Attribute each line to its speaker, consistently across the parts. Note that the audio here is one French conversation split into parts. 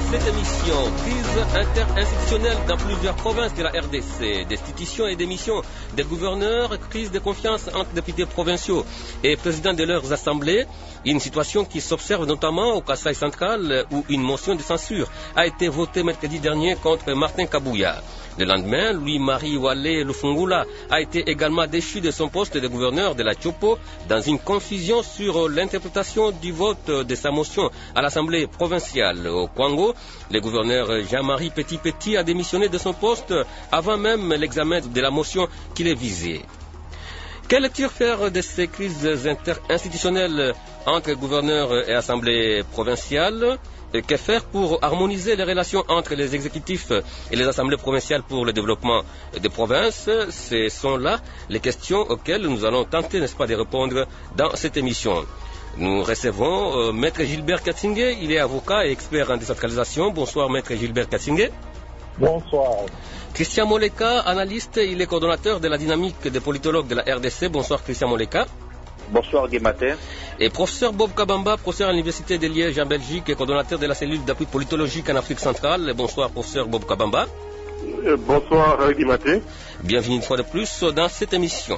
Speaker 1: cette émission, crise interinstitutionnelle dans plusieurs provinces de la RDC, destitution et démission des gouverneurs, crise de confiance entre députés provinciaux et présidents de leurs assemblées, une situation qui s'observe notamment au Kasaï central où une motion de censure a été votée mercredi dernier contre Martin Kabouya. Le lendemain, Louis-Marie Walé Lufungula a été également déchu de son poste de gouverneur de la Chopo dans une confusion sur l'interprétation du vote de sa motion à l'Assemblée provinciale. Au Kwango, le gouverneur Jean-Marie Petit-Petit a démissionné de son poste avant même l'examen de la motion qui les visait. Quelle lecture faire de ces crises interinstitutionnelles entre gouverneurs et assemblées provinciales? Que faire pour harmoniser les relations entre les exécutifs et les assemblées provinciales pour le développement des provinces? Ce sont là les questions auxquelles nous allons tenter, n'est-ce pas, de répondre dans cette émission. Nous recevons Maître Gilbert Katsingé, il est avocat et expert en décentralisation. Bonsoir Maître Gilbert Katsingé.
Speaker 2: Bonsoir.
Speaker 1: Christian Moleka, analyste, il est coordonnateur de la dynamique des politologues de la RDC. Bonsoir Christian Moleka.
Speaker 2: Bonsoir Guématin.
Speaker 1: Et professeur Bob Kabamba, professeur à l'Université de Liège en Belgique et coordonnateur de la cellule d'appui politologique en Afrique centrale. Bonsoir professeur Bob Kabamba.
Speaker 3: Bonsoir Guématin.
Speaker 1: Bienvenue une fois de plus dans cette émission.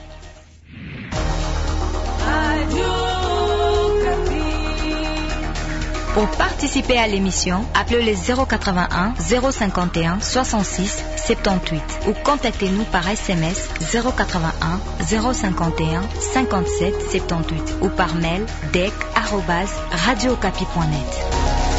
Speaker 4: Pour participer à l'émission, appelez le 081 051 66 78 ou contactez-nous par SMS 081 051 57 78 ou par mail dec@radiocapi.net.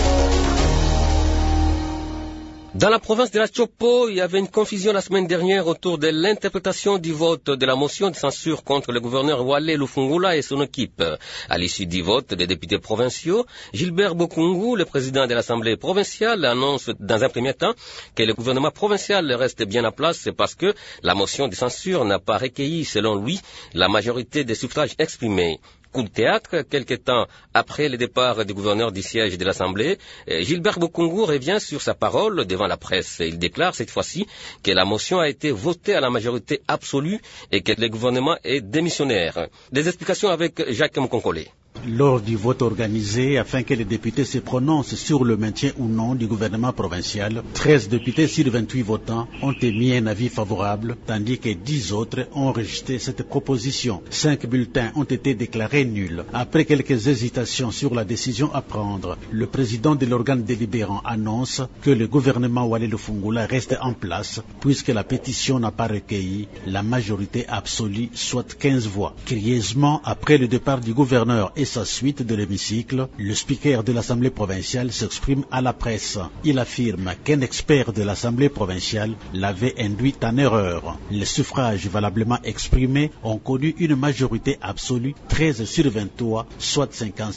Speaker 1: Dans la province de la Chopo, il y avait une confusion la semaine dernière autour de l'interprétation du vote de la motion de censure contre le gouverneur Walé Lufungula et son équipe. À l'issue du vote des députés provinciaux, Gilbert Bokungu, le président de l'Assemblée provinciale, annonce dans un premier temps que le gouvernement provincial reste bien en place parce que la motion de censure n'a pas recueilli, selon lui, la majorité des suffrages exprimés. Coup de théâtre, quelque temps après le départ du gouverneur du siège de l'Assemblée, Gilbert Bokungu revient sur sa parole devant la presse. Il déclare cette fois-ci que la motion a été votée à la majorité absolue et que le gouvernement est démissionnaire. Des explications avec Jacques Mkonkole.
Speaker 5: Lors du vote organisé afin que les députés se prononcent sur le maintien ou non du gouvernement provincial, 13 députés sur 28 votants ont émis un avis favorable, tandis que 10 autres ont rejeté cette proposition. 5 bulletins ont été déclarés nuls. Après quelques hésitations sur la décision à prendre, le président de l'organe délibérant annonce que le gouvernement Walé Lufungula reste en place puisque la pétition n'a pas recueilli la majorité absolue, soit 15 voix. Curieusement, après le départ du gouverneur et sa suite de l'hémicycle, le speaker de l'Assemblée provinciale s'exprime à la presse. Il affirme qu'un expert de l'Assemblée provinciale l'avait induit en erreur. Les suffrages valablement exprimés ont connu une majorité absolue, 13 sur 23, soit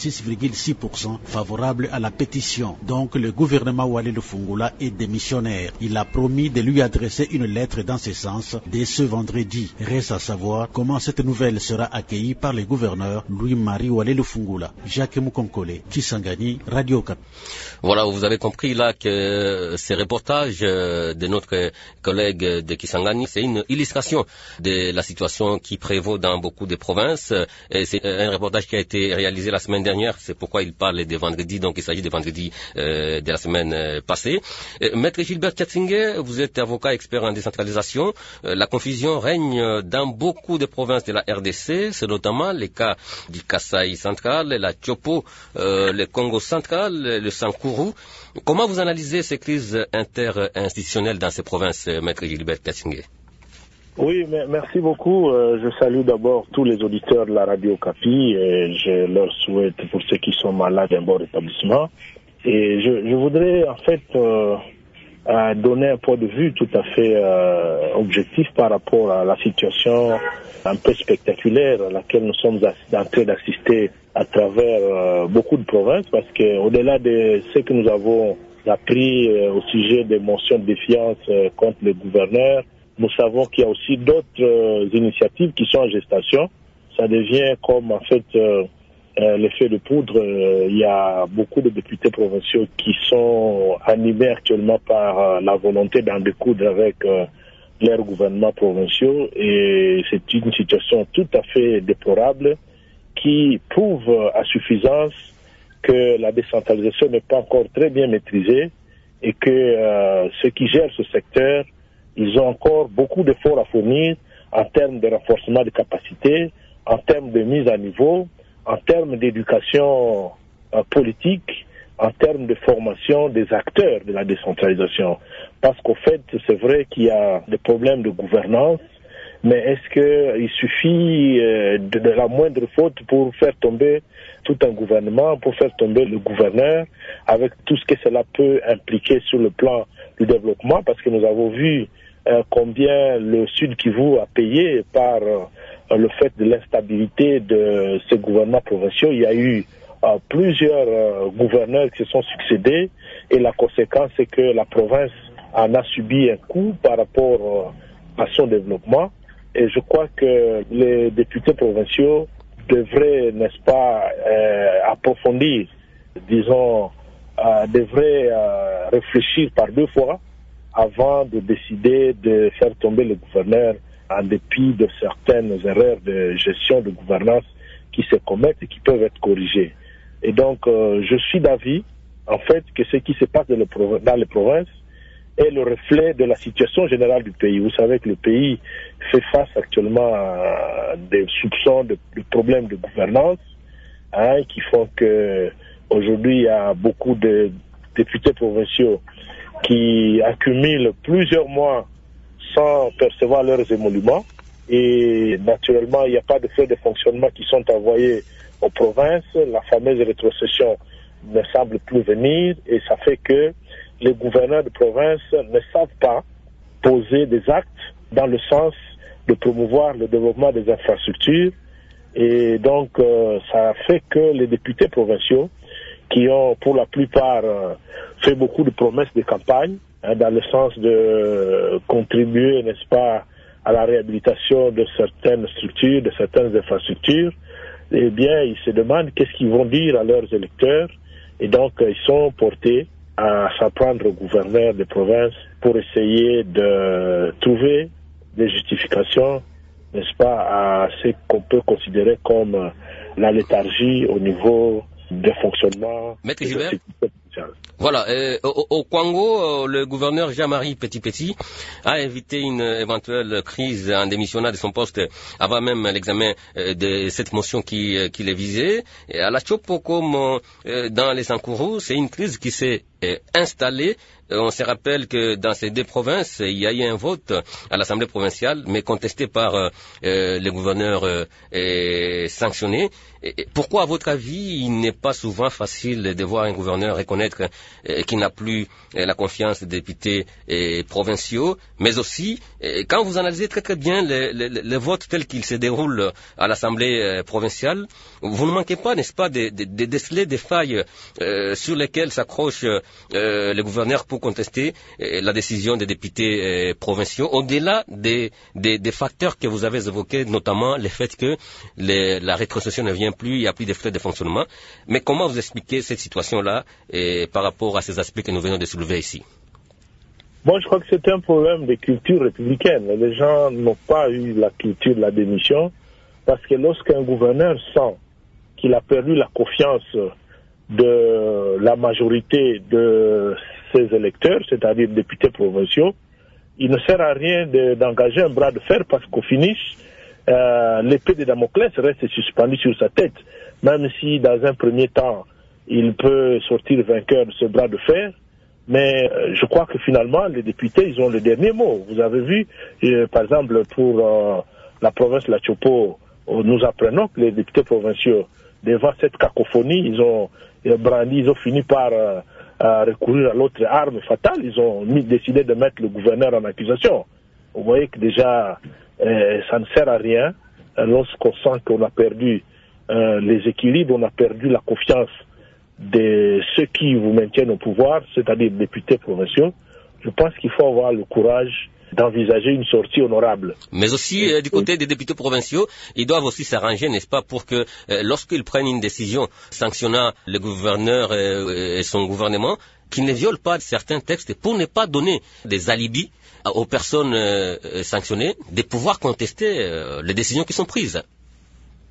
Speaker 5: 56,6% favorables à la pétition. Donc le gouvernement Walé Lufungula est démissionnaire. Il a promis de lui adresser une lettre dans ce sens dès ce vendredi. Reste à savoir comment cette nouvelle sera accueillie par le gouverneur Louis-Marie Walé Lufungula. Jacques Mkonkole, Kisangani, Radio Cap.
Speaker 1: Voilà, vous avez compris là que ces reportages de notre collègue de Kisangani, c'est une illustration de la situation qui prévaut dans beaucoup de provinces. Et c'est un reportage qui a été réalisé la semaine dernière, c'est pourquoi il parle de vendredi, donc il s'agit de vendredi de la semaine passée. Maître Gilbert Katsingé, vous êtes avocat expert en décentralisation. La confusion règne dans beaucoup de provinces de la RDC, c'est notamment les cas du Kasaï central, la Chopo, le Congo central, le Sankuru. Comment vous analysez ces crises interinstitutionnelles dans ces provinces, Maître Gilbert Katsingé?
Speaker 2: Oui, merci beaucoup. Je salue d'abord tous les auditeurs de la Radio Capi et je leur souhaite, pour ceux qui sont malades, un bon rétablissement. Et je voudrais en fait donner un point de vue tout à fait objectif par rapport à la situation un peu spectaculaire à laquelle nous sommes en train d'assister à travers beaucoup de provinces, parce que au-delà de ce que nous avons appris au sujet des motions de défiance contre le gouverneur, nous savons qu'il y a aussi d'autres initiatives qui sont en gestation. Ça devient comme en fait l'effet de poudre. Il y a beaucoup de députés provinciaux qui sont animés actuellement par la volonté d'en découdre avec leurs gouvernements provinciaux, et c'est une situation tout à fait déplorable qui prouve à suffisance que la décentralisation n'est pas encore très bien maîtrisée et que ceux qui gèrent ce secteur, ils ont encore beaucoup d'efforts à fournir en termes de renforcement de capacités, en termes de mise à niveau, en termes d'éducation politique, en termes de formation des acteurs de la décentralisation. Parce qu'au fait, c'est vrai qu'il y a des problèmes de gouvernance, mais est-ce qu'il suffit de la moindre faute pour faire tomber tout un gouvernement, pour faire tomber le gouverneur, avec tout ce que cela peut impliquer sur le plan du développement, parce que nous avons vu combien le Sud Kivu a payé par le fait de l'instabilité de ces gouvernements provinciaux. Il y a eu plusieurs gouverneurs qui se sont succédés et la conséquence c'est que la province en a subi un coup par rapport à son développement. Et je crois que les députés provinciaux devraient, n'est-ce pas, approfondir, disons, devraient réfléchir par deux fois avant de décider de faire tomber le gouverneur en dépit de certaines erreurs de gestion de gouvernance qui se commettent et qui peuvent être corrigées. Et donc, je suis d'avis, en fait, que ce qui se passe dans les provinces est le reflet de la situation générale du pays. Vous savez que le pays fait face actuellement à des soupçons de problèmes de gouvernance qui font que aujourd'hui il y a beaucoup de députés provinciaux qui accumulent plusieurs mois sans percevoir leurs émoluments et naturellement il n'y a pas de frais de fonctionnement qui sont envoyés aux provinces. La fameuse rétrocession ne semble plus venir et ça fait que les gouverneurs de province ne savent pas poser des actes dans le sens de promouvoir le développement des infrastructures et donc ça fait que les députés provinciaux qui ont pour la plupart fait beaucoup de promesses de campagne dans le sens de contribuer, n'est-ce pas, à la réhabilitation de certaines structures, de certaines infrastructures, eh bien ils se demandent qu'est-ce qu'ils vont dire à leurs électeurs et donc ils sont portés à s'en prendre au gouverneur des provinces pour essayer de trouver des justifications, n'est-ce pas, à ce qu'on peut considérer comme la léthargie au niveau des fonctionnements.
Speaker 1: Maître Gilbert, voilà, au Congo, le gouverneur Jean-Marie Petit-Petit a invité une éventuelle crise en démissionnant de son poste avant même l'examen de cette motion qui les visait. Et à la Chopo, comme dans les Sankourou, c'est une crise qui s'est installée. On se rappelle que dans ces deux provinces, il y a eu un vote à l'Assemblée provinciale, mais contesté par les gouverneurs sanctionnés. Et pourquoi, à votre avis, il n'est pas souvent facile de voir un gouverneur reconnaître qu'il n'a plus la confiance des députés provinciaux, mais aussi, quand vous analysez très très bien le vote tel qu'il se déroule à l'Assemblée provinciale, vous ne manquez pas, n'est-ce pas, de déceler des failles sur lesquelles s'accrochent les gouverneurs pour contester la décision des députés provinciaux, au-delà des facteurs que vous avez évoqués, notamment le fait que la rétrocession ne vient plus, il n'y a plus de frais de fonctionnement. Mais comment vous expliquez cette situation-là par rapport à ces aspects que nous venons de soulever ici?
Speaker 2: Bon, je crois que c'est un problème de culture républicaine. Les gens n'ont pas eu la culture de la démission parce que lorsqu'un gouverneur sent qu'il a perdu la confiance de la majorité de ses électeurs, c'est-à-dire députés provinciaux, il ne sert à rien d'engager un bras de fer parce qu'au finish, l'épée de Damoclès reste suspendue sur sa tête, même si dans un premier temps, il peut sortir vainqueur de ce bras de fer, mais je crois que finalement, les députés, ils ont le dernier mot. Vous avez vu, par exemple, pour la province de la Chopo, nous apprenons que les députés provinciaux, devant cette cacophonie, ils ont fini par recourir à l'autre arme fatale. Ils ont décidé de mettre le gouverneur en accusation. Vous voyez que déjà, ça ne sert à rien lorsqu'on sent qu'on a perdu les équilibres, on a perdu la confiance de ceux qui vous maintiennent au pouvoir, c'est-à-dire les députés provinciaux. Je pense qu'il faut avoir le courage d'envisager une sortie honorable.
Speaker 1: Mais aussi, du côté des députés provinciaux, ils doivent aussi s'arranger, n'est-ce pas, pour que lorsqu'ils prennent une décision sanctionnant le gouverneur et son gouvernement, qu'ils ne violent pas certains textes pour ne pas donner des alibis aux personnes sanctionnées de pouvoir contester les décisions qui sont prises.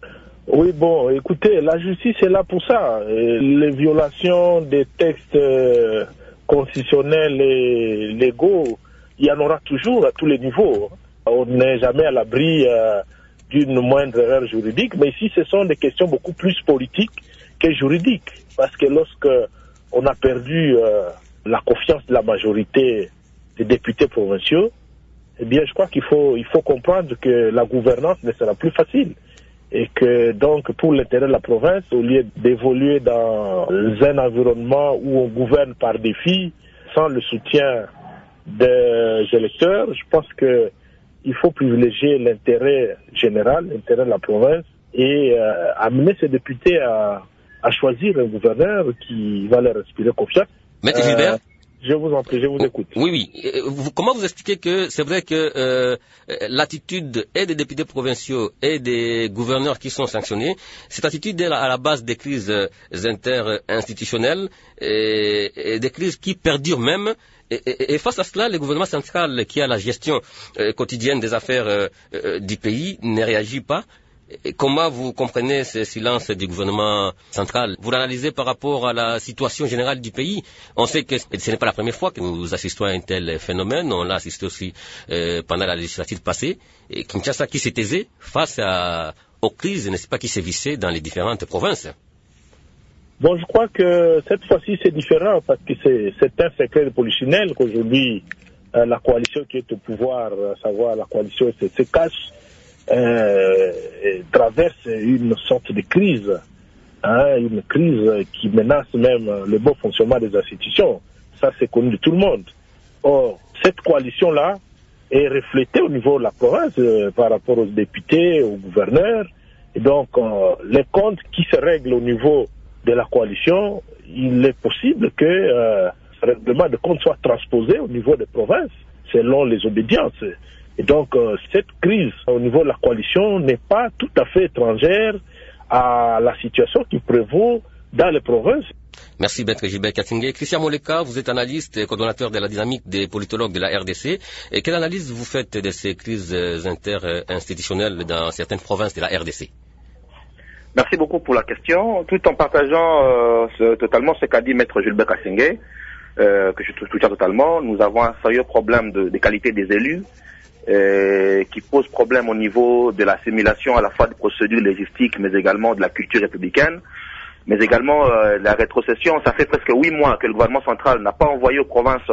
Speaker 2: Oui, bon, écoutez, la justice est là pour ça. Les violations des textes constitutionnels et légaux, il y en aura toujours à tous les niveaux. On n'est jamais à l'abri d'une moindre erreur juridique, mais ici, ce sont des questions beaucoup plus politiques que juridiques. Parce que lorsque on a perdu la confiance de la majorité des députés provinciaux, eh bien, je crois qu'il faut comprendre que la gouvernance ne sera plus facile. Et que donc, pour l'intérêt de la province, au lieu d'évoluer dans un environnement où on gouverne par défi, sans le soutien des électeurs, je pense qu'il faut privilégier l'intérêt général, l'intérêt de la province, et amener ces députés à choisir un gouverneur qui va leur inspirer confiance.
Speaker 1: Maître Gilbert,
Speaker 2: je vous en prie, je vous écoute.
Speaker 1: Oui. Comment vous expliquez que c'est vrai que l'attitude et des députés provinciaux et des gouverneurs qui sont sanctionnés, cette attitude est à la base des crises interinstitutionnelles et des crises qui perdurent même. Et face à cela, le gouvernement central qui a la gestion quotidienne des affaires du pays ne réagit pas. Et comment vous comprenez ce silence du gouvernement central? Vous l'analysez par rapport à la situation générale du pays. On sait que ce n'est pas la première fois que nous assistons à un tel phénomène. On l'a assisté aussi pendant la législative passée. Et Kinshasa qui s'est taisé face aux crises, n'est-ce pas, qui sévissaient dans les différentes provinces.
Speaker 2: Bon, je crois que cette fois-ci c'est différent parce que c'est un secret de polichinelle qu'aujourd'hui la coalition qui est au pouvoir, à savoir la coalition se cache. Traverse une sorte de crise, une crise qui menace même le bon fonctionnement des institutions. Ça, c'est connu de tout le monde. Or, cette coalition-là est reflétée au niveau de la province par rapport aux députés, aux gouverneurs. Et donc, les comptes qui se règlent au niveau de la coalition, il est possible que ce règlement de compte soit transposé au niveau des provinces, selon les obédiences. Et donc, cette crise au niveau de la coalition n'est pas tout à fait étrangère à la situation qui prévaut dans les provinces.
Speaker 1: Merci, Maître Gilbert Katingé. Christian Moleka, vous êtes analyste et coordonnateur de la dynamique des politologues de la RDC. Et quelle analyse vous faites de ces crises interinstitutionnelles dans certaines provinces de la RDC?
Speaker 6: Merci beaucoup pour la question. Tout en partageant totalement ce qu'a dit Maître Gilbert Katingé, que je soutiens totalement, nous avons un sérieux problème de qualité des élus. Qui pose problème au niveau de l'assimilation à la fois des procédures légistiques, mais également de la culture républicaine, mais également la rétrocession. Ça fait presque 8 mois que le gouvernement central n'a pas envoyé aux provinces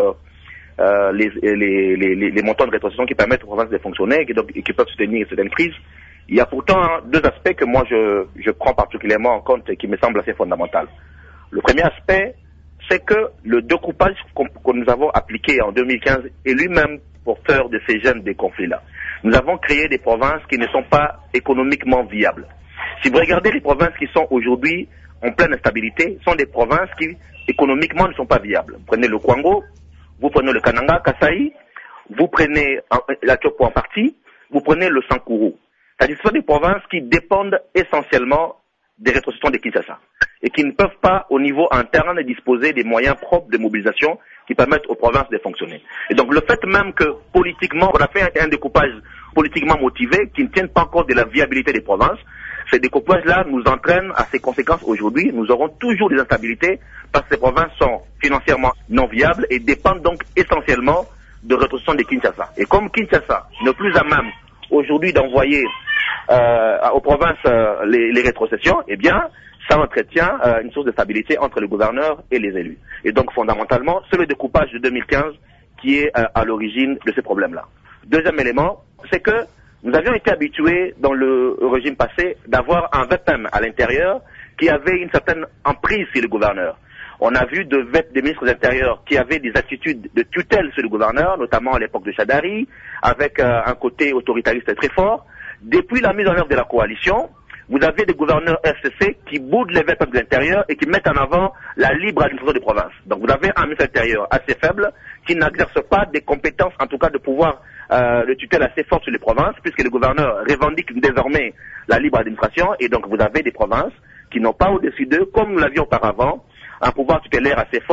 Speaker 6: les montants de rétrocession qui permettent aux provinces de fonctionner et qui peuvent soutenir certaines crises. Il y a pourtant deux aspects que moi je prends particulièrement en compte et qui me semblent assez fondamentaux. Le premier aspect, c'est que le découpage que nous avons appliqué en 2015 est lui-même porteur de ces gènes des conflits-là. Nous avons créé des provinces qui ne sont pas économiquement viables. Si vous regardez les provinces qui sont aujourd'hui en pleine instabilité, sont des provinces qui économiquement ne sont pas viables. Vous prenez le Kwango, vous prenez le Kananga, Kasaï, vous prenez la Tchopo en partie, vous prenez le Sankuru. C'est-à-dire que ce sont des provinces qui dépendent essentiellement des rétrocessions de Kinshasa et qui ne peuvent pas, au niveau interne, disposer des moyens propres de mobilisation qui permettent aux provinces de fonctionner. Et donc le fait même que politiquement, on a fait un découpage politiquement motivé qui ne tient pas compte de la viabilité des provinces, ces découpages-là nous entraînent à ces conséquences aujourd'hui. Nous aurons toujours des instabilités parce que ces provinces sont financièrement non viables et dépendent donc essentiellement de rétrocession de Kinshasa. Et comme Kinshasa n'est plus à même aujourd'hui d'envoyer aux provinces les rétrocessions, eh bien, ça entretient une source de stabilité entre le gouverneur et les élus. Et donc, fondamentalement, c'est le découpage de 2015 qui est à l'origine de ces problèmes-là. Deuxième élément, c'est que nous avions été habitués dans le régime passé d'avoir un VPM à l'intérieur qui avait une certaine emprise sur le gouverneur. On a vu des ministres de l'Intérieur qui avaient des attitudes de tutelle sur le gouverneur, notamment à l'époque de Chadari, avec un côté autoritariste très fort. Depuis la mise en œuvre de la coalition, vous avez des gouverneurs FCC qui boudent les VPM de l'Intérieur et qui mettent en avant la libre administration des provinces. Donc vous avez un ministre de l'Intérieur assez faible qui n'exerce pas des compétences, en tout cas de pouvoir de tutelle assez fort sur les provinces, puisque les gouverneurs revendiquent désormais la libre administration, et donc vous avez des provinces qui n'ont pas au-dessus d'eux, comme nous l'avions auparavant, un pouvoir tutélaire assez fort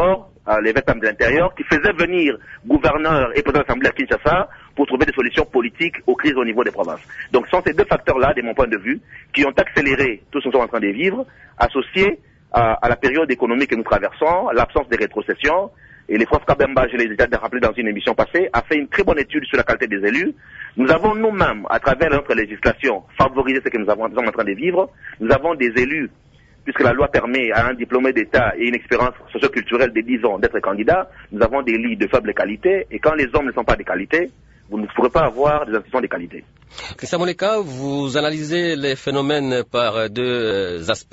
Speaker 6: les VPM de l'intérieur, qui faisaient venir gouverneurs et présidents d'assemblée à Kinshasa pour trouver des solutions politiques aux crises au niveau des provinces. Donc ce sont ces deux facteurs-là, de mon point de vue, qui ont accéléré tout ce que nous sommes en train de vivre, associés à la période économique que nous traversons, l'absence de rétrocession. Et les profs Kabemba, je l'ai déjà rappelé dans une émission passée, a fait une très bonne étude sur la qualité des élus. Nous avons nous-mêmes, à travers notre législation, favorisé ce que nous sommes en train de vivre. Nous avons des élus, puisque la loi permet à un diplômé d'État et une expérience socio-culturelle de 10 ans d'être candidat. Nous avons des lits de faible qualité, et quand les hommes ne sont pas de qualité, vous ne pourrez pas avoir des institutions de qualité.
Speaker 1: Christian Moleka, vous analysez les phénomènes par deux aspects,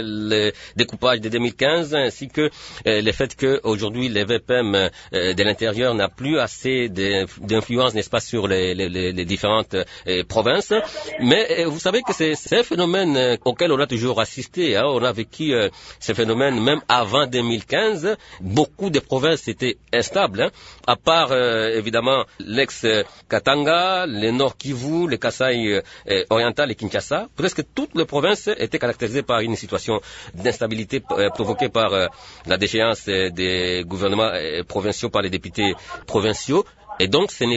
Speaker 1: le découpage de 2015 ainsi que le fait qu'aujourd'hui les VPM de l'intérieur n'a plus assez d'influence, n'est-ce pas, sur les différentes provinces. Mais vous savez que c'est un phénomène auquel on a toujours assisté. Hein. On a vécu ce phénomène même avant 2015. Beaucoup de provinces étaient instables, hein, à part évidemment l'ex-Katanga, le Nord Kivu, le Kasaï oriental et Kinshasa. Presque toutes les provinces étaient caractérisées par une situation d'instabilité provoquée par la déchéance des gouvernements provinciaux par les députés provinciaux. Et donc ce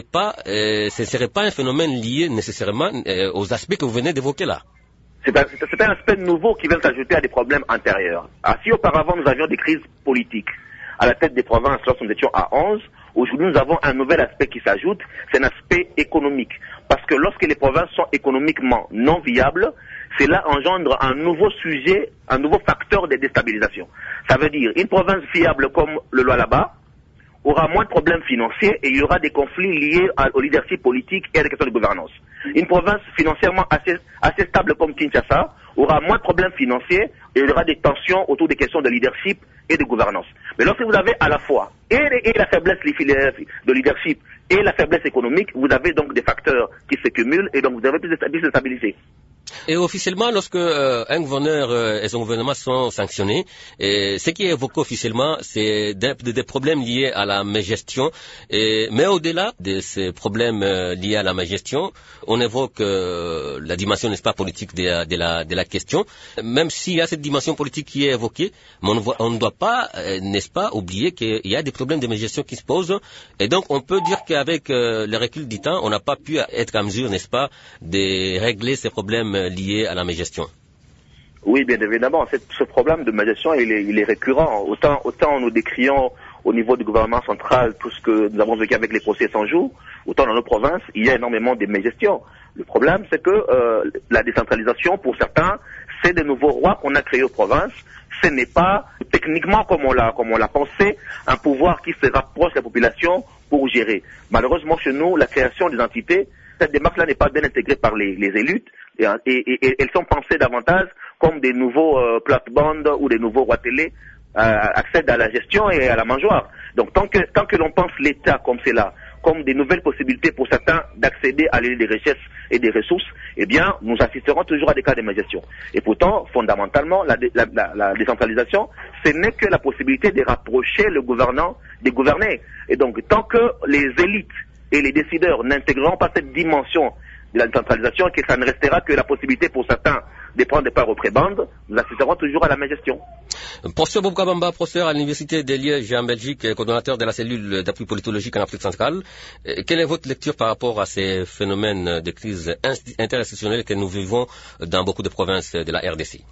Speaker 1: ne serait pas un phénomène lié nécessairement aux aspects que vous venez d'évoquer là.
Speaker 6: C'est un aspect nouveau qui vient s'ajouter à des problèmes antérieurs. Si auparavant nous avions des crises politiques à la tête des provinces lorsque nous étions à 11, aujourd'hui nous avons un nouvel aspect qui s'ajoute, c'est un aspect économique. Parce que lorsque les provinces sont économiquement non viables, cela engendre un nouveau sujet, un nouveau facteur de déstabilisation. Ça veut dire une province viable comme le Lualaba aura moins de problèmes financiers et il y aura des conflits liés au leadership politique et à des questions de gouvernance. Une province financièrement assez stable comme Kinshasa aura moins de problèmes financiers et il y aura des tensions autour des questions de leadership et de gouvernance. Mais lorsque vous avez à la fois et la faiblesse de leadership et la faiblesse économique, vous avez donc des facteurs qui se cumulent et donc vous avez plus de stabilité.
Speaker 1: Et officiellement, lorsque un gouverneur et son gouvernement sont sanctionnés, ce qui est évoqué officiellement, c'est des problèmes liés à la mégestion. Mais au-delà de ces problèmes liés à la mégestion, on évoque la dimension, n'est-ce pas, politique de la question. Même s'il y a cette dimension politique qui est évoquée, mais on ne doit pas, n'est-ce pas, oublier qu'il y a des problèmes de mégestion qui se posent. Et donc, on peut dire qu'avec le recul du temps, on n'a pas pu être en mesure, n'est-ce pas, de régler ces problèmes liés à la mégestion.
Speaker 6: Oui, bien évidemment. Ce problème de mégestion, il est récurrent. Autant nous décrions au niveau du gouvernement central tout ce que nous avons vécu avec les procès sans jour, autant dans nos provinces, il y a énormément de mégestion. Le problème, c'est que la décentralisation, pour certains, c'est de nouveaux rois qu'on a créés aux provinces. Ce n'est pas techniquement comme on l'a pensé, un pouvoir qui se rapproche de la population pour gérer. Malheureusement, chez nous, la création des entités, cette démarche-là n'est pas bien intégrée par les élus et elles sont pensées davantage comme des nouveaux plates-bandes ou des nouveaux rois télé accèdent à la gestion et à la mangeoire. Donc tant que l'on pense l'État comme c'est là, comme des nouvelles possibilités pour certains d'accéder à l'île des richesses et des ressources, eh bien, nous assisterons toujours à des cas de mégestion. Et pourtant, fondamentalement, la décentralisation, ce n'est que la possibilité de rapprocher le gouvernant des gouvernés. Et donc, tant que les élites et les décideurs n'intégreront pas cette dimension de la décentralisation, que ça ne restera que la possibilité pour certains de prendre des parts aux prébendes, nous assisterons toujours à la mégestion.
Speaker 1: Professeur Boubou Kabamba, professeur à l'Université de Liège en Belgique, coordonnateur de la cellule d'appui politologique en Afrique centrale, quelle est votre lecture par rapport à ces phénomènes de crise interinstitutionnelle que nous vivons dans beaucoup de provinces de la RDC?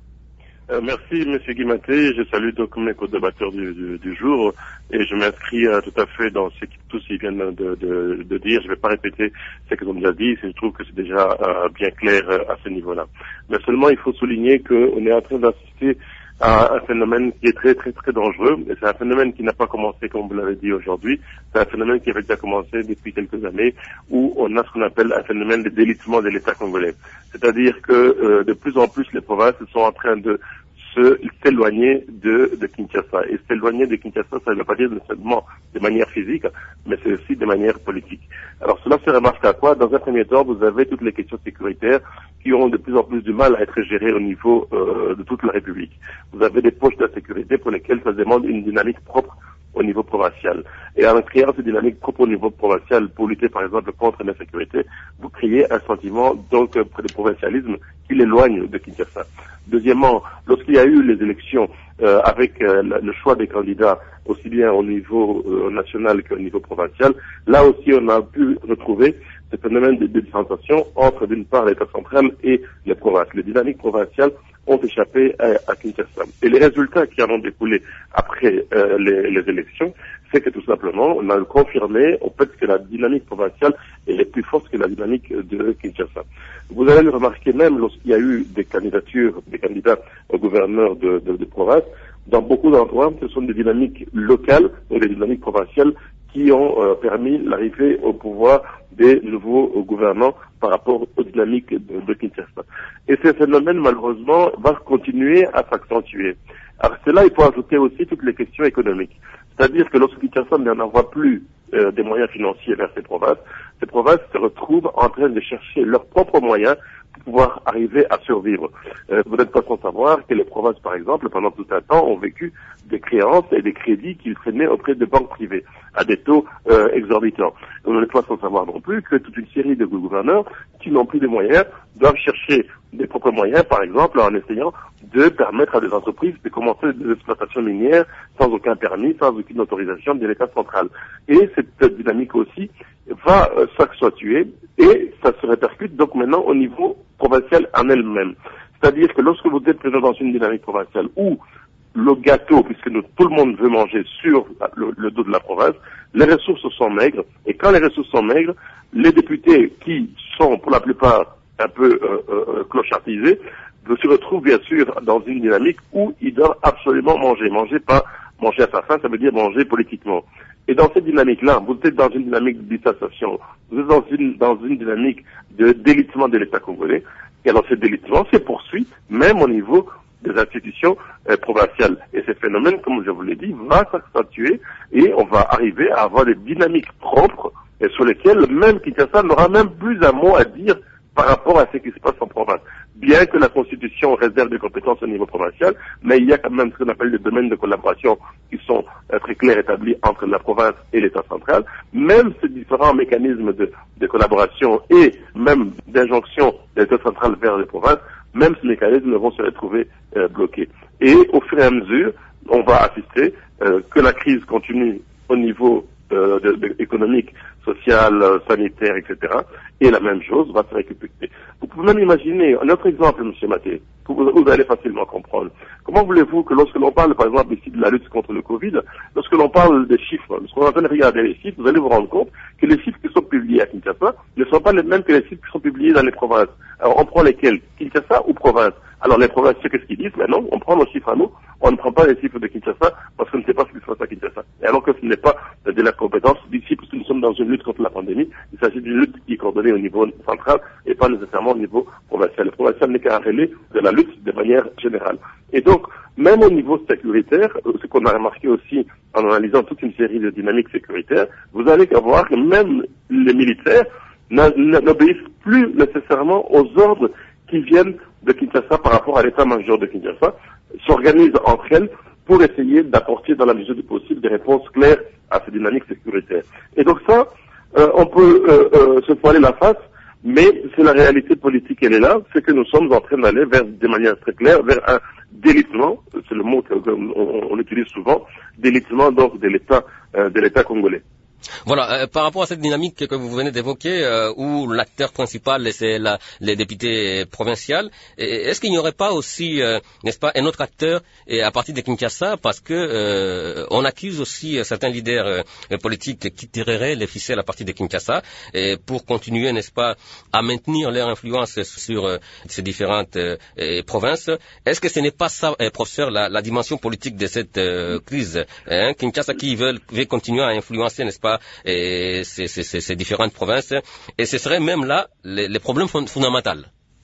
Speaker 3: Merci, M. Guimaté. Je salue donc mes co-débatteurs du jour et je m'inscris tout à fait dans ce que tous ils viennent de dire. Je ne vais pas répéter ce qu'ils ont déjà dit. Je trouve que c'est déjà bien clair à ce niveau-là. Mais seulement, il faut souligner qu'on est en train d'assister à un phénomène qui est très, très, très dangereux. Et c'est un phénomène qui n'a pas commencé, comme vous l'avez dit aujourd'hui. C'est un phénomène qui avait déjà commencé depuis quelques années, où on a ce qu'on appelle un phénomène de délitement de l'État congolais. C'est-à-dire que de plus en plus, les provinces sont en train de s'éloigner de Kinshasa. Et s'éloigner de Kinshasa, ça ne veut pas dire seulement de manière physique, mais c'est aussi de manière politique. Alors cela se remarque à quoi? Dans un premier temps, vous avez toutes les questions sécuritaires qui ont de plus en plus du mal à être gérées au niveau de toute la République. Vous avez des poches d'insécurité pour lesquelles ça demande une dynamique propre au niveau provincial. Et en créant cette dynamique propre au niveau provincial pour lutter par exemple contre l'insécurité, vous créez un sentiment donc de provincialisme qui l'éloigne de Kinshasa. Deuxièmement, lorsqu'il y a eu les élections avec le choix des candidats aussi bien au niveau national qu'au niveau provincial, là aussi on a pu retrouver ce phénomène de différenciation entre d'une part l'État central et les provinces. Les dynamiques provinciales ont échappé à Kinshasa. Et les résultats qui en ont découlé après les élections, c'est que tout simplement, on a confirmé au fait que la dynamique provinciale est plus forte que la dynamique de Kinshasa. Vous allez le remarquer même lorsqu'il y a eu des candidatures, des candidats au gouverneur de province, dans beaucoup d'endroits, ce sont des dynamiques locales ou des dynamiques provinciales qui ont permis l'arrivée au pouvoir des nouveaux gouvernants par rapport aux dynamiques de Kinshasa. Et ce phénomène, malheureusement, va continuer à s'accentuer. Alors, c'est là, il faut ajouter aussi toutes les questions économiques. C'est-à-dire que lorsque Kinshasa n'en envoie plus des moyens financiers vers ces provinces se retrouvent en train de chercher leurs propres moyens pour pouvoir arriver à survivre. Vous n'êtes pas sans savoir que les provinces, par exemple, pendant tout un temps, ont vécu des créances et des crédits qu'ils prenaient auprès de banques privées à des taux exorbitants. Vous n'êtes pas sans savoir non plus que toute une série de gouverneurs qui n'ont plus de moyens doivent chercher des propres moyens, par exemple, en essayant de permettre à des entreprises de commencer des exploitations minières sans aucun permis, sans aucune autorisation de l'État central. Et cette dynamique aussi va s'accentuer et ça se répercute donc maintenant au niveau provincial en elle-même. C'est-à-dire que lorsque vous êtes présent dans une dynamique provinciale où le gâteau, puisque tout le monde veut manger sur le dos de la province, les ressources sont maigres, et quand les ressources sont maigres, les députés qui sont pour la plupart un peu clochardisés, se retrouvent bien sûr dans une dynamique où ils doivent absolument manger. Pas manger à sa faim, ça veut dire manger politiquement. Et dans cette dynamique-là, vous êtes dans une dynamique de distanciation, vous êtes dans une dynamique de délitement de l'État congolais, et alors ce délitement se poursuit même au niveau des institutions provinciales. Et ce phénomène, comme je vous l'ai dit, va s'accentuer et on va arriver à avoir des dynamiques propres et sur lesquelles même Kinshasa n'aura même plus un mot à dire par rapport à ce qui se passe en province. Bien que la Constitution réserve des compétences au niveau provincial, mais il y a quand même ce qu'on appelle des domaines de collaboration qui sont très clairs établis entre la province et l'État central. Même ces différents mécanismes de collaboration et même d'injonction de l'État central vers les provinces, même ces mécanismes vont se retrouver bloqués. Et au fur et à mesure, on va assister que la crise continue au niveau économique, social, sanitaire, etc. Et la même chose va se récupérer. Vous pouvez même imaginer un autre exemple, M. Maté, que vous allez facilement comprendre. Comment voulez-vous que lorsque l'on parle, par exemple, ici de la lutte contre le Covid, lorsque l'on parle des chiffres, lorsqu'on est en train de regarder les chiffres, vous allez vous rendre compte que les chiffres qui sont publiés à Kinshasa ne sont pas les mêmes que les chiffres qui sont publiés dans les provinces. Alors, on prend lesquels? Kinshasa ou province? Alors, les provinces, qu'est-ce qu'ils disent? Mais non, on prend nos chiffres à nous, on ne prend pas les chiffres de Kinshasa parce qu'on ne sait pas ce qui se passe à Kinshasa. Et alors que ce n'est pas de la compétence d'ici, parce que nous sommes dans une lutte contre la pandémie, il s'agit d'une lutte qui est coordonnée au niveau central et pas nécessairement au niveau provincial. Le provincial n'est qu'un relais de la lutte de manière générale. Et donc, même au niveau sécuritaire, ce qu'on a remarqué aussi en analysant toute une série de dynamiques sécuritaires, vous allez voir que même les militaires n'obéissent plus nécessairement aux ordres qui viennent de Kinshasa par rapport à l'état-major de Kinshasa, s'organisent entre elles pour essayer d'apporter dans la mesure du possible des réponses claires à ces dynamiques sécuritaires. Et donc ça, on peut se voiler la face, mais c'est la réalité politique, elle est là, c'est que nous sommes en train d'aller vers, de manière très claire, vers un délitement, c'est le mot qu'on utilise souvent, délitement donc de l'État congolais.
Speaker 1: Voilà, par rapport à cette dynamique que vous venez d'évoquer, où l'acteur principal c'est les députés provinciaux, est-ce qu'il n'y aurait pas aussi, n'est-ce pas, un autre acteur à partir de Kinshasa, parce que on accuse aussi certains leaders politiques qui tireraient les ficelles à partir de Kinshasa pour continuer, n'est-ce pas, à maintenir leur influence sur ces différentes provinces. Est-ce que ce n'est pas ça, professeur, la dimension politique de cette crise, Kinshasa qui veut continuer à influencer, n'est-ce pas, et ces différentes provinces, et ce serait même là les problèmes fondamentaux.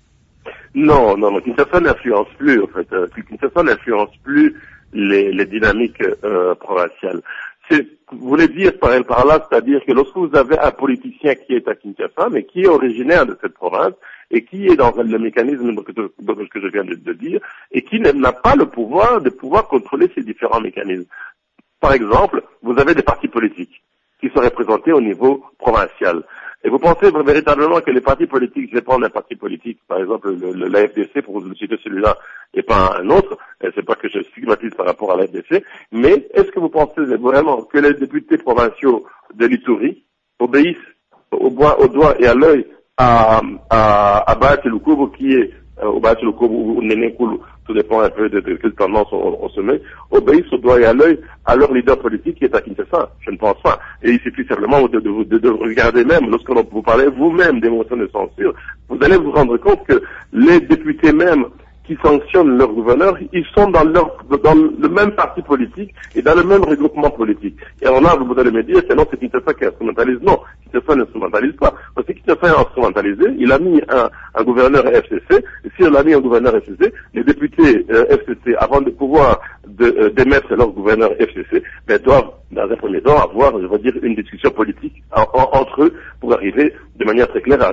Speaker 3: Non, Kinshasa n'influence plus, en fait. Kinshasa n'influence plus les dynamiques provinciales. Vous voulez dire par là, c'est-à-dire que lorsque vous avez un politicien qui est à Kinshasa, mais qui est originaire de cette province, et qui est dans le mécanisme que je viens de dire, et qui n'a pas le pouvoir de pouvoir contrôler ces différents mécanismes. Par exemple, vous avez des partis politiques qui sont représentés au niveau provincial. Et vous pensez véritablement que les partis politiques, je vais prendre un parti politique, par exemple la FDC, pour vous citer celui-là, et pas un autre, et c'est pas que je stigmatise par rapport à la FDC, mais est-ce que vous pensez vraiment que les députés provinciaux de l'Ituri obéissent au doigt et à l'œil à Bahati Lukubu, qui est au Bahati Lukubu ou Néné Koulou, tout dépend un peu de quelle tendance on se met, obéissent au doigt et à l'œil à leur leader politique qui est à Kinshasa. Je ne pense pas. Et il suffit simplement de regarder même, lorsque vous parlez vous-même des motions de censure, vous allez vous rendre compte que les députés même qui sanctionnent leur gouverneur, ils sont dans le même parti politique et dans le même regroupement politique. Et alors là, vous allez me dire, c'est non, c'est Kinshasa qui instrumentalise. Non, Kinshasa n'instrumentalise pas. Parce que Kinshasa est instrumentalisé, il a mis un gouverneur FCC, et si on a mis un gouverneur FCC, les députés FCC, avant de pouvoir d'émettre leur gouverneur FCC, doivent, dans un premier temps, avoir, je veux dire, une discussion politique entre eux pour arriver, de manière très claire,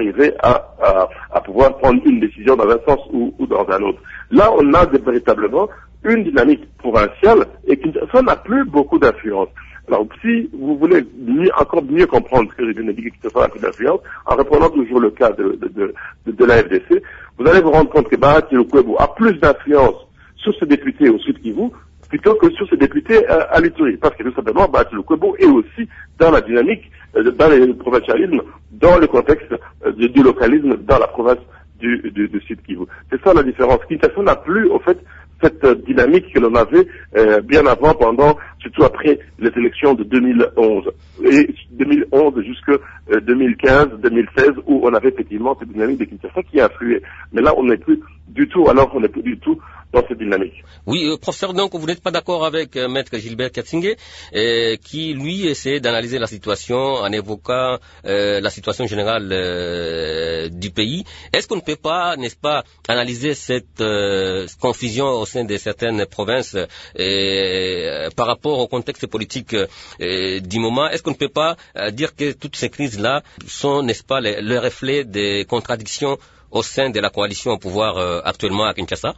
Speaker 3: à pouvoir prendre une décision dans un sens ou dans un autre. Là, on a véritablement une dynamique provinciale et Kinshasa n'a plus beaucoup d'influence. Alors, si vous voulez encore mieux comprendre ce que j'ai bien dit, que Kinshasa n'a plus d'influence, en reprenant toujours le cas de la FDC, vous allez vous rendre compte que Bahati Lukubu a plus d'influence sur ce député au Sud Kivu plutôt que sur ce député à l'Ituri. Parce que tout simplement, Bahati Lukubu est aussi dans la dynamique, dans le provincialisme, dans le contexte du localisme dans la province du Sud Kivu. C'est ça la différence. Kinshasa n'a plus, au fait, cette dynamique que l'on avait bien avant, surtout après les élections de 2011. Et 2011 jusqu'à 2015, 2016, où on avait effectivement cette dynamique de Kinshasa qui a influé. Mais là, on n'est plus du tout dans cette dynamique.
Speaker 1: Oui, professeur, donc vous n'êtes pas d'accord avec maître Gilbert Katsinge, qui lui essaie d'analyser la situation en évoquant la situation générale du pays. Est-ce qu'on ne peut pas, n'est-ce pas, analyser cette confusion au sein de certaines provinces par rapport au contexte politique du moment? Est-ce qu'on ne peut pas dire que toutes ces crises-là sont, n'est-ce pas, le reflet des contradictions au sein de la coalition au pouvoir actuellement à Kinshasa?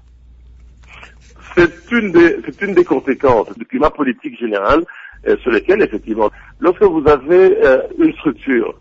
Speaker 3: C'est une des conséquences du climat politique général sur lequel, effectivement, lorsque vous avez une structure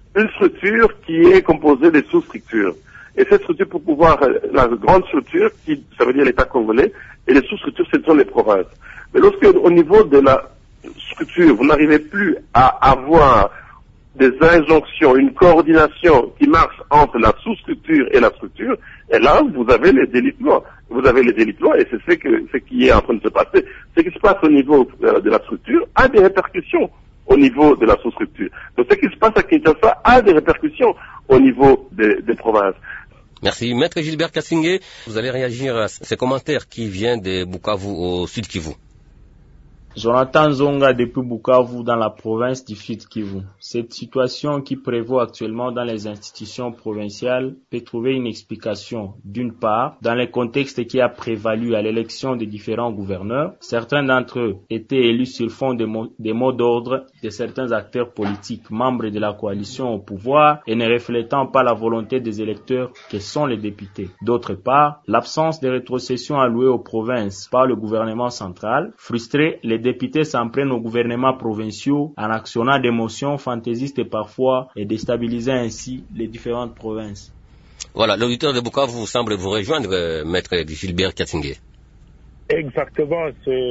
Speaker 3: qui est composée de sous-structures, et cette structure pour pouvoir, la grande structure, ça veut dire l'État congolais, et les sous-structures, ce sont les provinces. Mais lorsque, au niveau de la structure, vous n'arrivez plus à avoir des injonctions, une coordination qui marche entre la sous-structure et la structure, et là, vous avez les délitements. Vous avez les délitements, et c'est ce qui est en train de se passer. Ce qui se passe au niveau de la structure a des répercussions au niveau de la sous-structure. Donc ce qui se passe à Kinshasa a des répercussions au niveau des provinces.
Speaker 1: Merci. Maître Gilbert Katsinge, vous allez réagir à ces commentaires qui viennent de Bukavu au Sud Kivu.
Speaker 7: Jonathan Zonga depuis Bukavu dans la province du Sud Kivu. Cette situation qui prévaut actuellement dans les institutions provinciales peut trouver une explication. D'une part, dans le contexte qui a prévalu à l'élection des différents gouverneurs, certains d'entre eux étaient élus sur fond des mots d'ordre de certains acteurs politiques, membres de la coalition au pouvoir et ne reflétant pas la volonté des électeurs que sont les députés. D'autre part, l'absence de rétrocession allouée aux provinces par le gouvernement central frustrait les députés s'en prennent aux gouvernements provinciaux en actionnant des motions fantaisistes parfois et déstabilisant ainsi les différentes provinces.
Speaker 1: Voilà, l'auditeur de Bukavu semble vous rejoindre, maître Gilbert Katsinge.
Speaker 2: Exactement,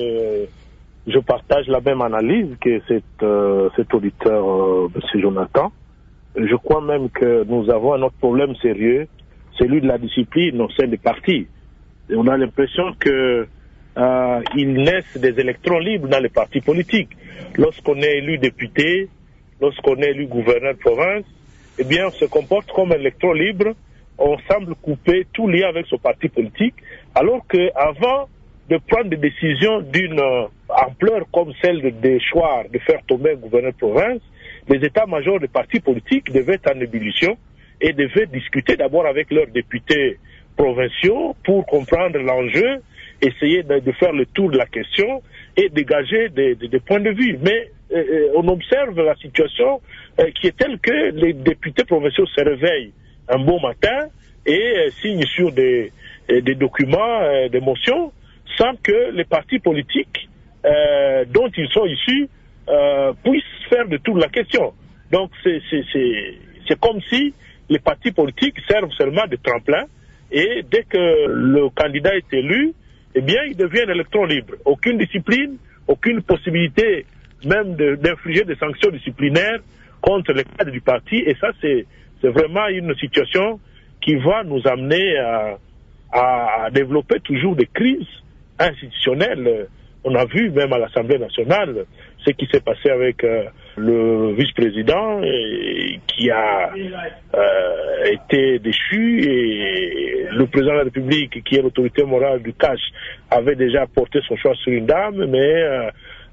Speaker 2: je partage la même analyse que cet auditeur, M. Jonathan. Je crois même que nous avons un autre problème sérieux, celui de la discipline au sein des partis. Et on a l'impression que ils naissent des électrons libres dans les partis politiques. Lorsqu'on est élu député, lorsqu'on est élu gouverneur de province, eh bien, on se comporte comme un électron libre. On semble couper tout lien avec son parti politique, alors qu'avant de prendre des décisions d'une ampleur comme celle de choix de faire tomber un gouverneur de province, les états-majors des partis politiques devaient être en ébullition et devaient discuter d'abord avec leurs députés provinciaux pour comprendre l'enjeu, essayer de faire le tour de la question et dégager des points de vue. Mais on observe la situation qui est telle que les députés provinciaux se réveillent un beau matin et signent sur des documents, des motions, sans que les partis politiques dont ils sont issus puissent faire de tout la question. Donc c'est comme si les partis politiques servent seulement de tremplin et dès que le candidat est élu, eh bien il devient un électron libre. Aucune discipline, aucune possibilité même d'infliger des sanctions disciplinaires contre les cadres du parti, et ça c'est vraiment une situation qui va nous amener à développer toujours des crises institutionnelles. On a vu même à l'Assemblée nationale ce qui s'est passé avec le vice-président qui a été déchu, et le président de la République, qui est l'autorité morale du cash, avait déjà porté son choix sur une dame, mais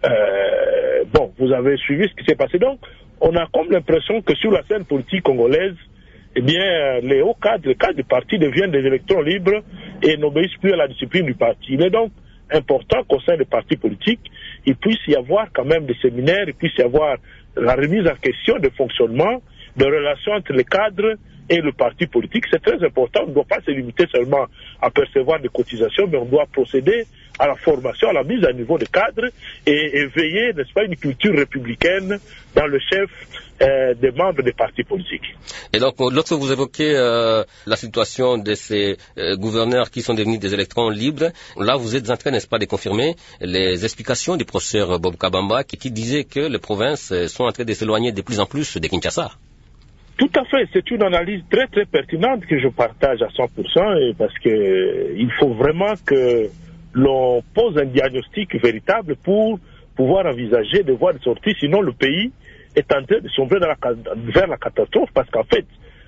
Speaker 2: bon, vous avez suivi ce qui s'est passé. Donc, on a comme l'impression que sur la scène politique congolaise, eh bien, les hauts cadres, les cadres du parti deviennent des électrons libres et n'obéissent plus à la discipline du parti. Il est donc important qu'au sein des partis politiques, il puisse y avoir quand même des séminaires, il puisse y avoir la remise en question de fonctionnement, de relations entre les cadres et le parti politique. C'est très important. On ne doit pas se limiter seulement à percevoir des cotisations, mais on doit procéder à la formation, à la mise à niveau des cadres et veiller, n'est-ce pas, une culture républicaine dans le chef des membres des partis politiques.
Speaker 1: Et donc, lorsque vous évoquez la situation de ces gouverneurs qui sont devenus des électrons libres, là, vous êtes en train, n'est-ce pas, de confirmer les explications du professeur Bob Kabamba qui disait que les provinces sont en train de s'éloigner de plus en plus de Kinshasa.
Speaker 2: Tout à fait, c'est une analyse très très pertinente que je partage à 100%, et parce que il faut vraiment que l'on pose un diagnostic véritable pour pouvoir envisager de voir des sorties, sinon le pays est en train de sombrer vers la catastrophe, parce qu'en fait,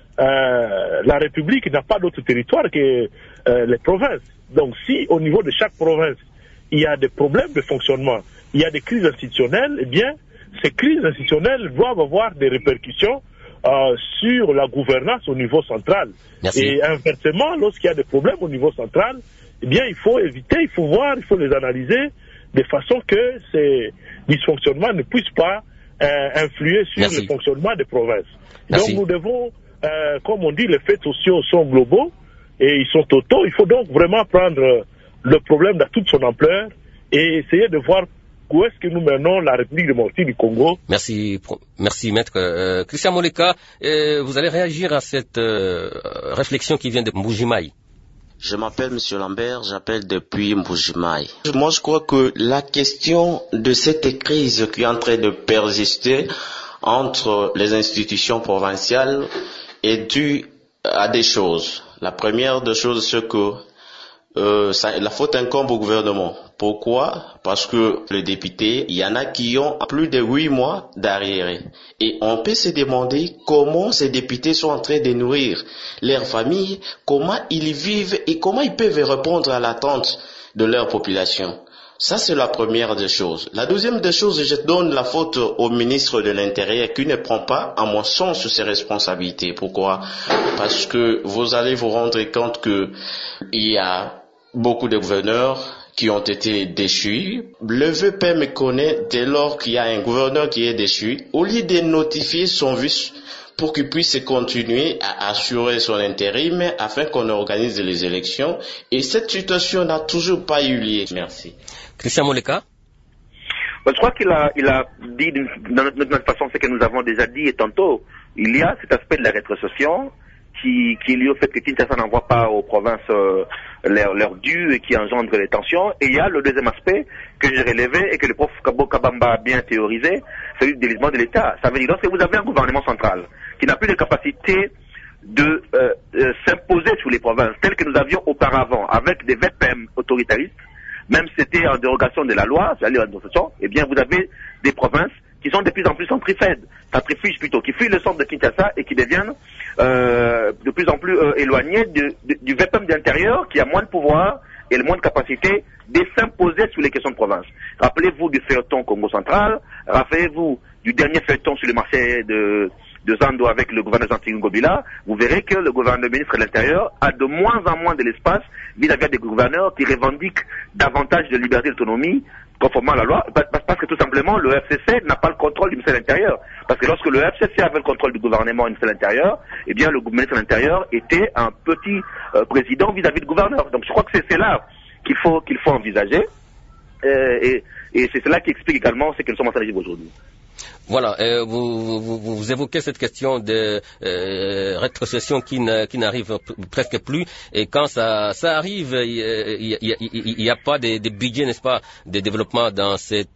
Speaker 2: la République n'a pas d'autre territoire que les provinces. Donc si au niveau de chaque province, il y a des problèmes de fonctionnement, il y a des crises institutionnelles, eh bien, ces crises institutionnelles doivent avoir des répercussions sur la gouvernance au niveau central.
Speaker 1: Merci.
Speaker 2: Et inversement, lorsqu'il y a des problèmes au niveau central, eh bien, il faut éviter, il faut voir, il faut les analyser de façon que ces dysfonctionnements ne puissent pas influer sur le fonctionnement des provinces.
Speaker 1: Merci.
Speaker 2: Donc nous devons, comme on dit, les faits sociaux sont globaux et ils sont totaux. Il faut donc vraiment prendre le problème dans toute son ampleur et essayer de voir où est-ce que nous menons la République démocratique du Congo.
Speaker 1: Merci maître. Christian Moleka, vous allez réagir à cette réflexion qui vient de Mbujimayi.
Speaker 8: Je m'appelle Monsieur Lambert, j'appelle depuis Mbujimayi. Moi, je crois que la question de cette crise qui est en train de persister entre les institutions provinciales est due à des choses. La première des choses, c'est que la faute incombe au gouvernement. Pourquoi? Parce que les députés, il y en a qui ont plus de 8 mois d'arriéré. Et on peut se demander comment ces députés sont en train de nourrir leurs familles, comment ils vivent et comment ils peuvent répondre à l'attente de leur population. Ça, c'est la première des choses. La deuxième des choses, je donne la faute au ministre de l'Intérieur qui ne prend pas, à mon sens, ses responsabilités. Pourquoi? Parce que vous allez vous rendre compte que il y a beaucoup de gouverneurs qui ont été déchus. Le VP me connaît dès lors qu'il y a un gouverneur qui est déchu. Au lieu de notifier son vice pour qu'il puisse continuer à assurer son intérim afin qu'on organise les élections. Et cette situation n'a toujours pas eu lieu. Merci.
Speaker 1: Christian Moleka.
Speaker 6: Je crois qu'il a dit dans notre façon ce que nous avons déjà dit et tantôt. Il y a cet aspect de la rétrocession qui est lié au fait que Kinshasa n'envoie pas aux provinces leur dû et qui engendre les tensions. Et il y a le deuxième aspect que j'ai relevé et que le prof Kabamba a bien théorisé, celui du délitement de l'État. Ça veut dire lorsque vous avez un gouvernement central qui n'a plus de capacité de s'imposer sur les provinces telles que nous avions auparavant avec des VPM autoritaristes, même si c'était en dérogation de la loi, c'est-à-dire en dérogation, eh bien vous avez des provinces qui sont de plus en plus centrifuges plutôt, qui fuient le centre de Kinshasa et qui deviennent de plus en plus éloignés du VPM d'intérieur qui a moins de pouvoir et moins de capacité de s'imposer sur les questions de province. Rappelez-vous du feuilleton Congo central, rappelez-vous du dernier feuilleton sur le marché de Zando avec le gouverneur Jean-Tigui Ngobila, vous verrez que le gouverneur ministre de l'Intérieur a de moins en moins de l'espace vis-à-vis des gouverneurs qui revendiquent davantage de liberté et d'autonomie conformément à la loi, parce que tout simplement le FCC n'a pas le contrôle du ministère de l'Intérieur. Parce que lorsque le FCC avait le contrôle du gouvernement et du ministère de l'Intérieur, eh bien le ministre de l'Intérieur était un petit président vis-à-vis du gouverneur. Donc je crois que c'est là qu'il faut envisager. et c'est cela qui explique également ce que nous sommes en train de vivre aujourd'hui.
Speaker 1: Voilà, vous évoquez cette question de rétrocession qui n'arrive presque plus, et quand ça arrive, il n'y a pas de budget, n'est-ce pas, de développement dans ces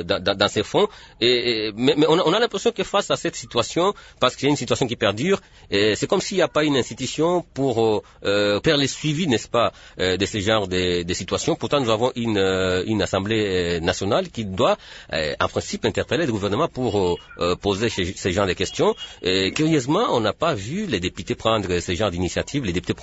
Speaker 1: fonds. Mais on a l'impression que face à cette situation, parce que c'est une situation qui perdure, c'est comme s'il n'y a pas une institution pour faire le suivi, n'est-ce pas, de ce genre de situations. Pourtant, nous avons une Assemblée nationale qui doit, en principe, interpeller le gouvernement pour poser ce genre de questions. Et curieusement, on n'a pas vu les députés prendre ce genre d'initiative, les députés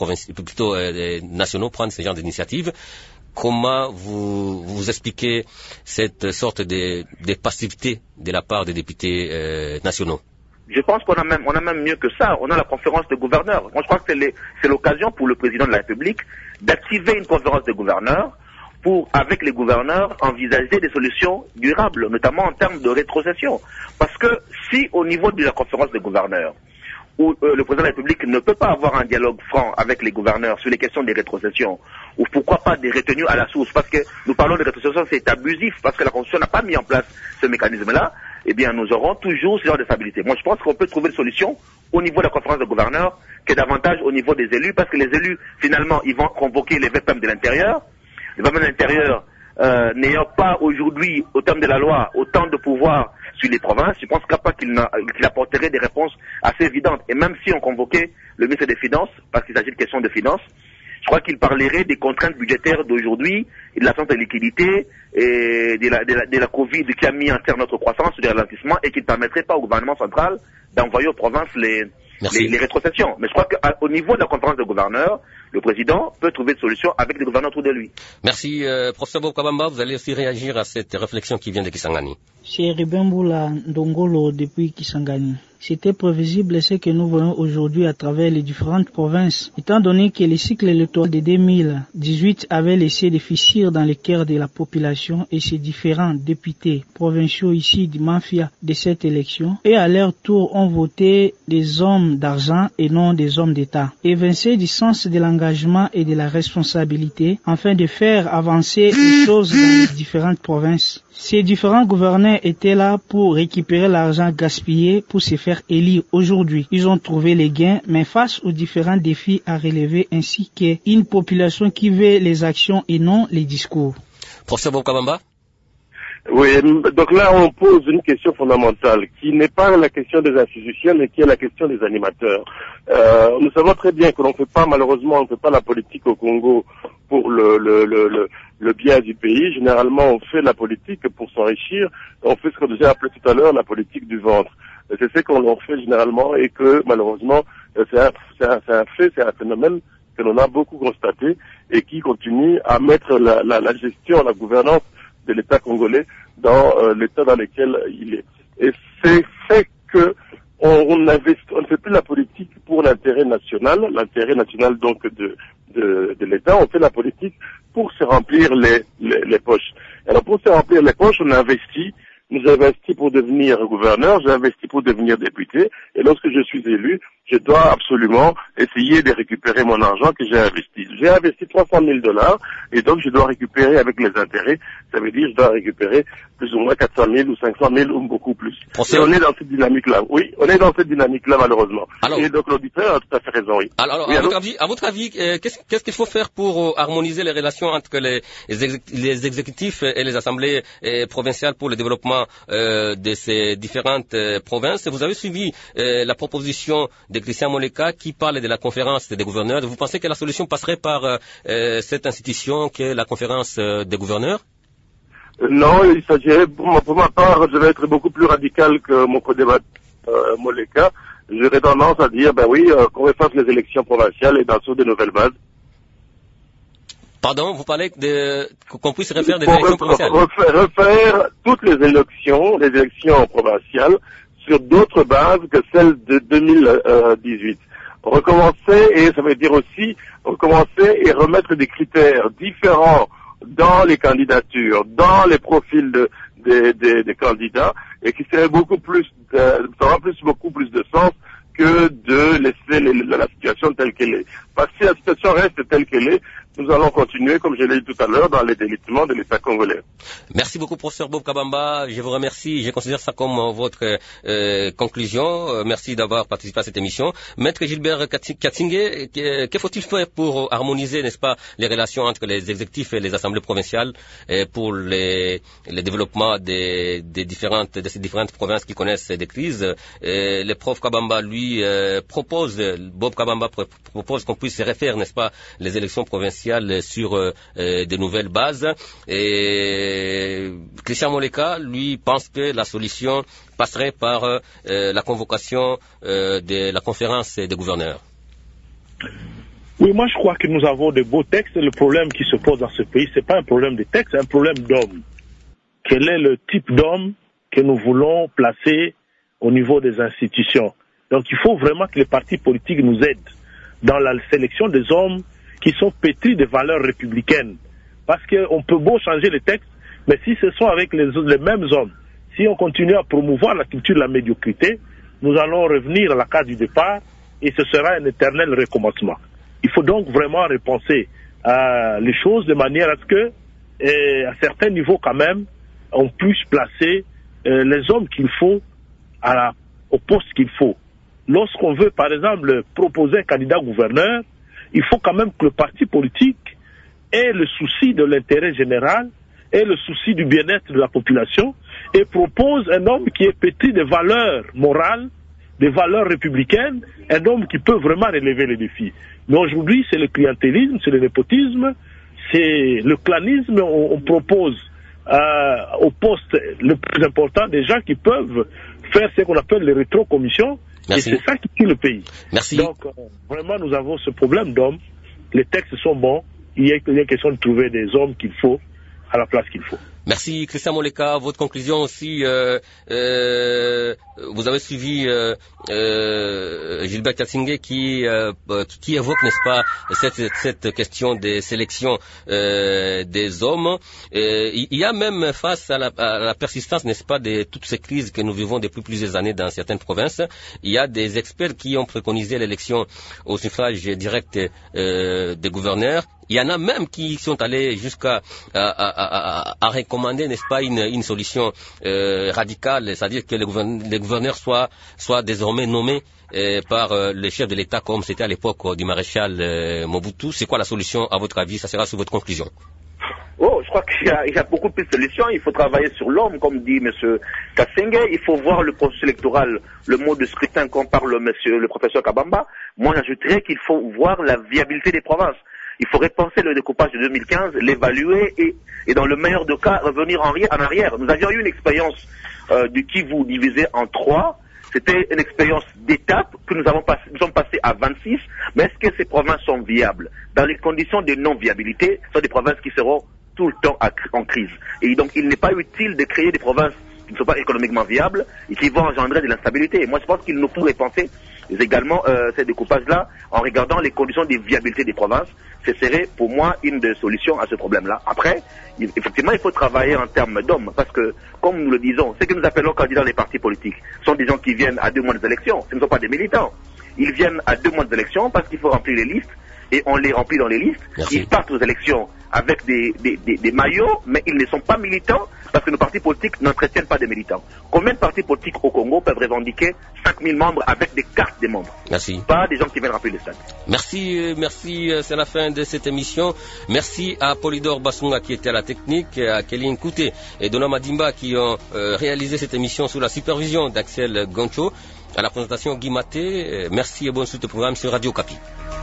Speaker 1: nationaux prendre ce genre d'initiative. Comment vous expliquez cette sorte de passivité de la part des députés nationaux?
Speaker 6: Je pense qu'on a même mieux que ça. On a la conférence de gouverneurs. Moi, je crois que c'est l'occasion pour le président de la République d'activer une conférence de gouverneurs pour, avec les gouverneurs, envisager des solutions durables, notamment en termes de rétrocession. Parce que si au niveau de la conférence des gouverneurs, où le président de la République ne peut pas avoir un dialogue franc avec les gouverneurs sur les questions des rétrocessions, ou pourquoi pas des retenues à la source, parce que nous parlons de rétrocession, c'est abusif, parce que la Constitution n'a pas mis en place ce mécanisme-là, eh bien nous aurons toujours ce genre de stabilité. Moi je pense qu'on peut trouver une solution au niveau de la conférence des gouverneurs, que davantage au niveau des élus, parce que les élus, finalement, ils vont convoquer les VPM de l'intérieur. Le gouvernement de l'intérieur, n'ayant pas aujourd'hui, au terme de la loi, autant de pouvoir sur les provinces, je pense qu'il apporterait des réponses assez évidentes. Et même si on convoquait le ministre des Finances, parce qu'il s'agit de questions de finances, je crois qu'il parlerait des contraintes budgétaires d'aujourd'hui, et de l'absence de liquidité, et de la Covid qui a mis en terre notre croissance, des ralentissements, et qui ne permettrait pas au gouvernement central d'envoyer aux provinces les rétrocessions. Mais je crois qu'au niveau de la conférence de gouverneurs, le président peut trouver des solutions avec les gouverneurs autour de lui.
Speaker 1: Merci, professeur Bokabamba. Vous allez aussi réagir à cette réflexion qui vient de Kisangani.
Speaker 9: C'est Ribemboula Ndongolo depuis Kisangani. C'était prévisible ce que nous voyons aujourd'hui à travers les différentes provinces, étant donné que le cycle électoral de 2018 avait laissé des fissures dans les cœurs de la population et ces différents députés provinciaux ici du mafia de cette élection et à leur tour ont voté des hommes d'argent et non des hommes d'État, évincés du sens de l'engagement et de la responsabilité afin de faire avancer les choses dans les différentes provinces. Ces différents gouverneurs étaient là pour récupérer l'argent gaspillé pour se faire élire aujourd'hui. Ils ont trouvé les gains, mais face aux différents défis à relever ainsi qu'une population qui veut les actions et non les discours.
Speaker 1: Professeur Bokabamba?
Speaker 3: Oui, donc là on pose une question fondamentale qui n'est pas la question des institutions mais qui est la question des animateurs. Nous savons très bien que on ne fait pas la politique au Congo pour le bien du pays. Généralement on fait la politique pour s'enrichir. On fait ce qu'on déjà appelé tout à l'heure la politique du ventre. C'est ce qu'on fait généralement et que malheureusement c'est un fait, c'est un phénomène que l'on a beaucoup constaté et qui continue à mettre la gestion, la gouvernance de l'État congolais dans l'état dans lequel il est. Et c'est fait que on ne fait plus la politique pour l'intérêt national donc de l'État, on fait la politique pour se remplir les poches. Alors pour se remplir les poches, on investit. Nous investi pour devenir gouverneur, j'ai investi pour devenir député, et lorsque je suis élu, je dois absolument essayer de récupérer mon argent que j'ai investi. J'ai investi $300,000, et donc je dois récupérer avec les intérêts, ça veut dire je dois récupérer plus ou moins 400,000 ou 500,000 ou beaucoup plus. Et on est dans cette dynamique-là, oui, on est dans cette dynamique-là malheureusement.
Speaker 1: Alors,
Speaker 3: et donc l'auditeur a tout à fait raison, oui.
Speaker 1: Alors,
Speaker 3: oui,
Speaker 1: à votre avis, qu'est-ce qu'il faut faire pour harmoniser les relations entre les exécutifs et les assemblées provinciales pour le développement de ces différentes provinces? Vous avez suivi la proposition de Christian Moleka qui parle de la conférence des gouverneurs. Vous pensez que la solution passerait par cette institution qu'est la conférence des gouverneurs?
Speaker 3: Non, il s'agirait, pour ma part, je vais être beaucoup plus radical que mon co-débatteur Moleka. J'aurais tendance à dire, qu'on refasse les élections provinciales et sur de nouvelles bases.
Speaker 1: Pardon, vous parlez qu'on puisse refaire des élections provinciales?
Speaker 3: Refaire toutes les élections provinciales sur d'autres bases que celles de 2018. Recommencer, et ça veut dire aussi recommencer et remettre des critères différents dans les candidatures, dans les profils des candidats, et qui serait beaucoup plus de sens que de laisser la situation telle qu'elle est. Parce que si la situation reste telle qu'elle est, nous allons continuer, comme je l'ai dit tout à l'heure, dans les délitements de l'État congolais.
Speaker 1: Merci beaucoup, professeur Bob Kabamba. Je vous remercie. Je considère ça comme votre conclusion. Merci d'avoir participé à cette émission. Maître Gilbert Katsingé, que faut-il faire pour harmoniser, n'est-ce pas, les relations entre les exécutifs et les assemblées provinciales pour le développement de ces différentes provinces qui connaissent des crises? Le prof Kabamba, lui, Bob Kabamba propose qu'on puisse refaire, n'est-ce pas, les élections provinciales sur de nouvelles bases. Et Christian Moleka, lui, pense que la solution passerait par la convocation de la conférence des gouverneurs.
Speaker 2: Oui, moi je crois que nous avons de beaux textes. Le problème qui se pose dans ce pays, c'est pas un problème de texte, c'est un problème d'homme. Quel est le type d'homme que nous voulons placer au niveau des institutions? Donc il faut vraiment que les partis politiques nous aident dans la sélection des hommes qui sont pétris de valeurs républicaines. Parce qu'on peut beau changer les textes, mais si ce sont avec les mêmes hommes, si on continue à promouvoir la culture de la médiocrité, nous allons revenir à la case du départ et ce sera un éternel recommencement. Il faut donc vraiment repenser les choses de manière à ce que, à certains niveaux quand même, on puisse placer les hommes qu'il faut au poste qu'il faut. Lorsqu'on veut, par exemple, proposer un candidat gouverneur, il faut quand même que le parti politique ait le souci de l'intérêt général, ait le souci du bien-être de la population et propose un homme qui est pétri de valeurs morales, des valeurs républicaines, un homme qui peut vraiment relever les défis. Mais aujourd'hui, c'est le clientélisme, c'est le népotisme, c'est le clanisme. On propose au poste le plus important des gens qui peuvent faire ce qu'on appelle les rétrocommissions. Merci. Et c'est ça qui tue le pays.
Speaker 1: Merci.
Speaker 2: Donc, vraiment, nous avons ce problème d'hommes. Les textes sont bons. Il y a question de trouver des hommes qu'il faut à la place qu'il faut.
Speaker 1: Merci, Christian Moleka. Votre conclusion aussi, vous avez suivi Gilbert Katsingé qui évoque, n'est-ce pas, cette question des sélections des hommes. Il y a même face à la persistance, n'est-ce pas, de toutes ces crises que nous vivons depuis plusieurs années dans certaines provinces, il y a des experts qui ont préconisé l'élection au suffrage direct des gouverneurs. Il y en a même qui sont allés jusqu'à recommander, n'est-ce pas, une solution radicale, c'est-à-dire que les gouverneurs soient désormais nommés par le chef de l'État comme c'était à l'époque du maréchal Mobutu. C'est quoi la solution à votre avis? Ça sera sur votre conclusion.
Speaker 6: Oh, je crois qu'il y a beaucoup plus de solutions. Il faut travailler sur l'homme, comme dit M. Katsingé. Il faut voir le processus électoral, le mode de scrutin qu'on parle le professeur Kabamba. Moi, j'ajouterais qu'il faut voir la viabilité des provinces. Il faudrait penser le découpage de 2015, l'évaluer et dans le meilleur des cas, revenir en arrière. Nous avions eu une expérience du Kivu divisé en 3. C'était une expérience d'étape que nous sommes passés à 26. Mais est-ce que ces provinces sont viables? Dans les conditions de non-viabilité, ce sont des provinces qui seront tout le temps en crise. Et donc, il n'est pas utile de créer des provinces qui ne sont pas économiquement viables et qui vont engendrer de l'instabilité. Et moi, je pense qu'il nous faut repenser également ces découpages-là en regardant les conditions de viabilité des provinces. Ce serait pour moi une des solutions à ce problème-là. Après, effectivement, il faut travailler en termes d'hommes parce que, comme nous le disons, ce que nous appelons candidats des partis politiques sont des gens qui viennent à 2 mois des élections. Ce ne sont pas des militants. Ils viennent à 2 mois des élections parce qu'il faut remplir les listes et on les remplit dans les listes. Merci. Ils partent aux élections avec des maillots, mais ils ne sont pas militants parce que nos partis politiques n'entretiennent pas des militants. Combien de partis politiques au Congo peuvent revendiquer 5000 membres avec des cartes des membres?
Speaker 1: Merci.
Speaker 6: Pas des gens qui viennent remplir les stades.
Speaker 1: Merci, c'est la fin de cette émission. Merci à Polydor Basunga qui était à la technique, à Kéline Kouté et Dona Madimba qui ont réalisé cette émission sous la supervision d'Axel Goncho. À la présentation Guy Maté. Merci et bonne suite au programme sur Radio Okapi.